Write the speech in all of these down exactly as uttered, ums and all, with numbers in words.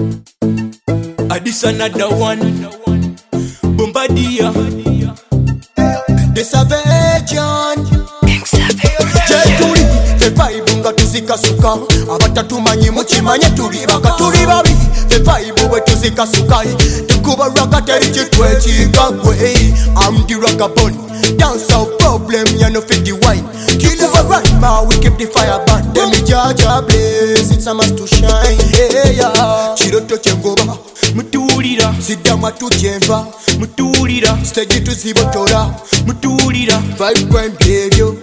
This another one, Bombardier, the Savage-John, Jeturi, the vibe nga tuzikasuka, abatatumanyi mukimanye tuli baka tuli babi, the vibe we tuzikasuka, tukuba raka teri chitwe chikakwe. I'm the ragabon, dance our problem, you know fit the wine. Kill over right now, we keep the fire burn. Them me jaja blaze, it's a must to shine. Hey yeah, chiroto chengoba. Mutulira sidama tujemba mutulira stage tuzibotora mutulira vibe kwembyeyo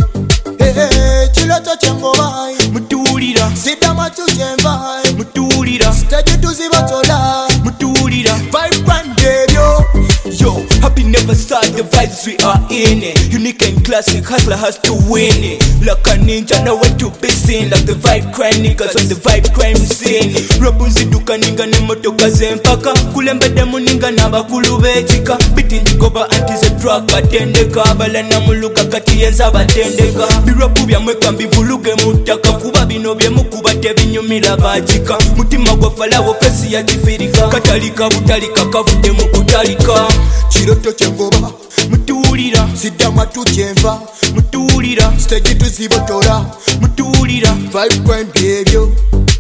eh chiloto changobai mutulira sidama tujemba mutulira stage tuzibotora mutulira vibe kwembyeyo. Yo, happy never start the vibes we are in it. Unique and classic, hustler has to win it. Like a ninja, know when to be seen. Like the vibe crime niggas on the vibe crime scene. Rabunzi duka ninga ne motoka zempaka. Kulembe demu ninga na bakulu bechika. Biti njikoba anti ze drug batendeka. Bala na muluka kati yenza batendeka. Birapu bya mweka mbivuluge mutaka. Kuba bino bye mukuba tebinyumira bajika. Mutima gwa falawo fesi ya kifirika. Katalika butalika kavude mukutalika. Chiroto chengoba mutulira sidama tujemba mutulira stage tuzibotora mutulira vibe kwembyeyo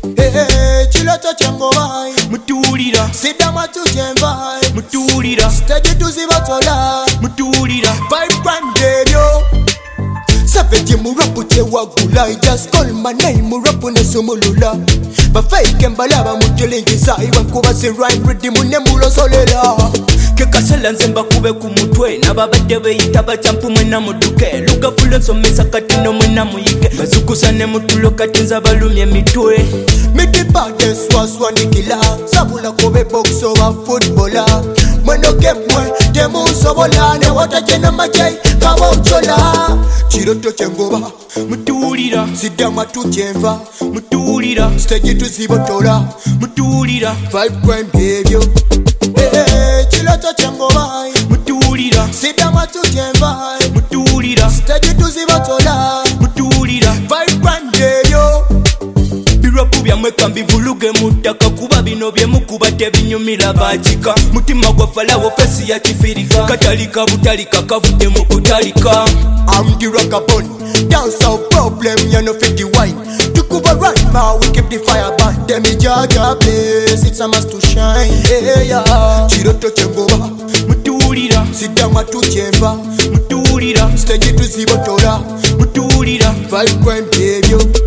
eh chiroto chengoba mutulira sidama tujemba mutulira stage tuzibotora mutulira vibe kwembyeyo. Savage murapu chewagula, just call my name murapu nesumulula. Bafake mbalaba mutelengeza iwankuba si rhyme ready munemulo solela. Kekasela nzemba kube kumutwe nababadde beyita bacampu mwena muduke. Luga fulo nsomesa kati no mwena muyike. Bazukusane mutulo kati nza balumye mitwe. Miki bades waswanikila sabula kobe box oba footballer. Mweno kemwe temu sobola ne wata jena majai kawa uchola. Chiroto chengoba mutulira sidama tujemba mutulira stage tuzibotora mutulira vibe kwembyeyo eh chiroto chengoba mutulira sidama tujemba mutulira stage tuzibotora mutulira vibe kwembyeyo. Birapu bya mweka mbivuluge mutaka kuba bino bye mukuba tebinyumira bajika. Mutima gwa falawo fesi ya kifirika. Katalika butalika kavude mukutalika. I'm the ragabon, dance our problem, you know fit the wine. Tukuba right now, we keep the fire burn. Them me jaja blaze, it's a must to shine. Hey yeah, chiroto chengoba mutulira sidama tujemba mutulira stage tuzibotora mutulira vibe kwembyeyo.